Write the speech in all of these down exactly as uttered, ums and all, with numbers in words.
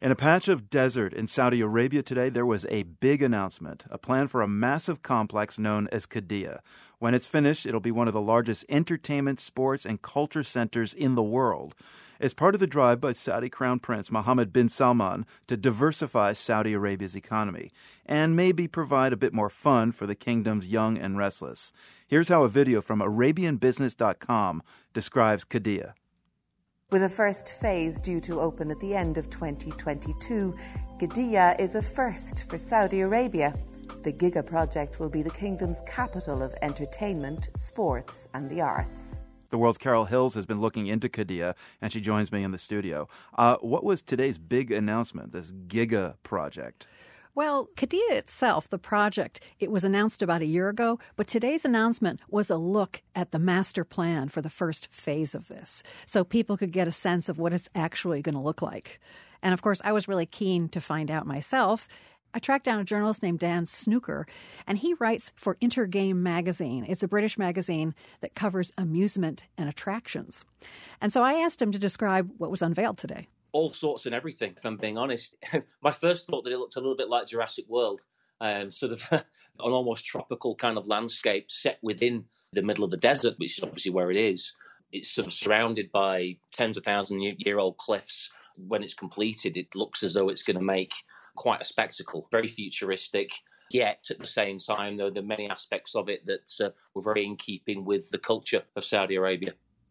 In a patch of desert in Saudi Arabia today, there was a big announcement, a plan for a massive complex known as Qiddiya. When it's finished, it'll be one of the largest entertainment, sports, and culture centers in the world. It's part of the drive by Saudi Crown Prince Mohammed bin Salman to diversify Saudi Arabia's economy and maybe provide a bit more fun for the kingdom's young and restless. Here's how a video from Arabian Business dot com describes Qiddiya. With a first phase due to open at the end of twenty twenty-two, Qiddiya is a first for Saudi Arabia. The Giga project will be the kingdom's capital of entertainment, sports, and the arts. The World's Carol Hills has been looking into Qiddiya, and she joins me in the studio. Uh, what was today's big announcement, this Giga project? Well, Qiddiya itself, the project, it was announced about a year ago, but today's announcement was a look at the master plan for the first phase of this, so people could get a sense of what it's actually going to look like. And of course, I was really keen to find out myself. I tracked down a journalist named Dan Snooker, and he writes for Intergame magazine. It's a British magazine that covers amusement and attractions. And so I asked him to describe what was unveiled today. All sorts and everything, if I'm being honest. My first thought that it looked a little bit like Jurassic World, um, sort of an almost tropical kind of landscape set within the middle of the desert, which is obviously where it is. It's sort of surrounded by tens of thousand year old cliffs. When it's completed, it looks as though it's going to make quite a spectacle, very futuristic. Yet at the same time, though, there are many aspects of it that uh, were very in keeping with the culture of Saudi Arabia.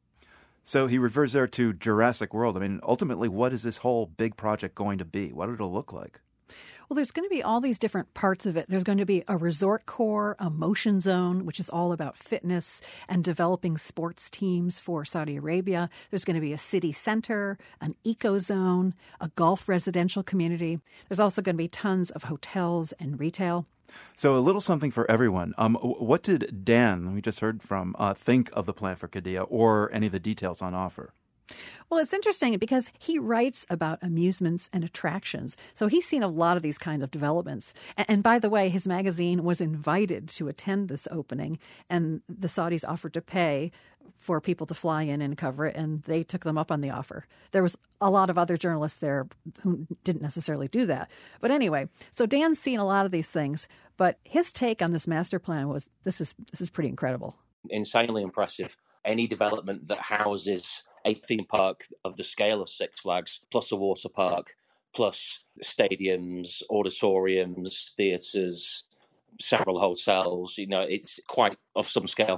So he refers there to Jurassic World. I mean, ultimately, what is this whole big project going to be? What it'll look like? Well, there's going to be all these different parts of it. There's going to be a resort core, a motion zone, which is all about fitness and developing sports teams for Saudi Arabia. There's going to be a city center, an eco zone, a Gulf residential community. There's also going to be tons of hotels and retail. So a little something for everyone. Um, what did Dan, we just heard from, uh, think of the plan for Qiddiya or any of the details on offer? Well, it's interesting because he writes about amusements and attractions. So he's seen a lot of these kinds of developments. And by the way, his magazine was invited to attend this opening, and the Saudis offered to pay for people to fly in and cover it, and they took them up on the offer. There was a lot of other journalists there who didn't necessarily do that. But anyway, so Dan's seen a lot of these things, but his take on this master plan was this is this is pretty incredible. Insanely impressive. Any development that houses a theme park of the scale of Six Flags, plus a water park, plus stadiums, auditoriums, theatres, several hotels, you know, it's quite of some scale.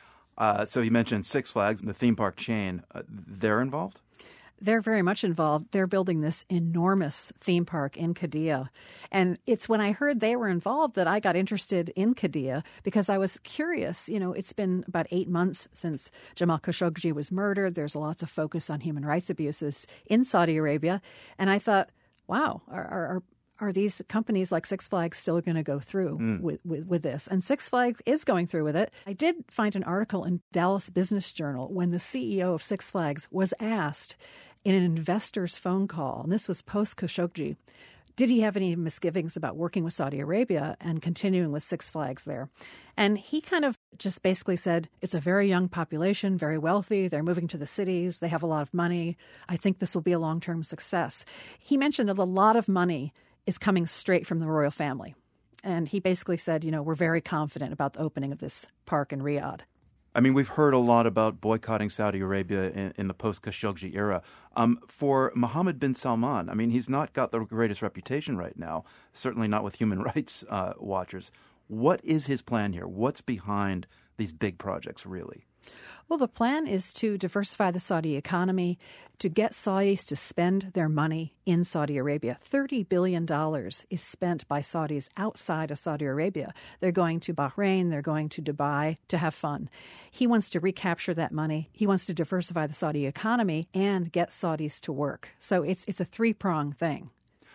Uh, so you mentioned Six Flags, the theme park chain. Uh, they're involved? They're very much involved. They're building this enormous theme park in Qiddiya. And it's when I heard they were involved that I got interested in Qiddiya because I was curious. You know, it's been about eight months since Jamal Khashoggi was murdered. There's lots of focus on human rights abuses in Saudi Arabia. And I thought, wow, are are, are these companies like Six Flags still going to go through mm. with, with, with this? And Six Flags is going through with it. I did find an article in Dallas Business Journal when the C E O of Six Flags was asked in an investor's phone call, and this was post-Khashoggi, did he have any misgivings about working with Saudi Arabia and continuing with Six Flags there? And he kind of just basically said, it's a very young population, very wealthy. They're moving to the cities. They have a lot of money. I think this will be a long-term success. He mentioned that a lot of money is coming straight from the royal family. And he basically said, you know, we're very confident about the opening of this park in Riyadh. I mean, we've heard a lot about boycotting Saudi Arabia in, in the post-Khashoggi era. Um, for Mohammed bin Salman, I mean, he's not got the greatest reputation right now, certainly not with human rights uh, watchers. What is his plan here? What's behind these big projects, really? Well, the plan is to diversify the Saudi economy, to get Saudis to spend their money in Saudi Arabia. thirty billion dollars is spent by Saudis outside of Saudi Arabia. They're going to Bahrain, they're going to Dubai to have fun. He wants to recapture that money. He wants to diversify the Saudi economy and get Saudis to work. So it's it's a three-pronged thing.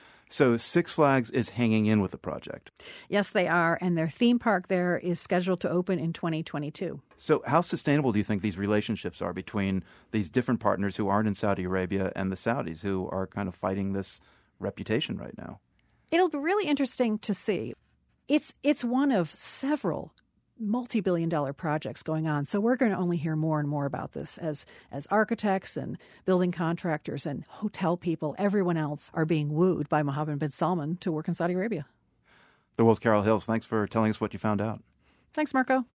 So Six Flags is hanging in with the project. Yes, they are. And their theme park there is scheduled to open in twenty twenty-two. So how sustainable do you think these relationships are between these different partners who aren't in Saudi Arabia and the Saudis who are kind of fighting this reputation right now? It'll be really interesting to see. It's it's one of several multi-billion dollar projects going on. So we're going to only hear more and more about this as, as architects and building contractors and hotel people, everyone else are being wooed by Mohammed bin Salman to work in Saudi Arabia. The World's Carol Hills, thanks for telling us what you found out. Thanks, Marco.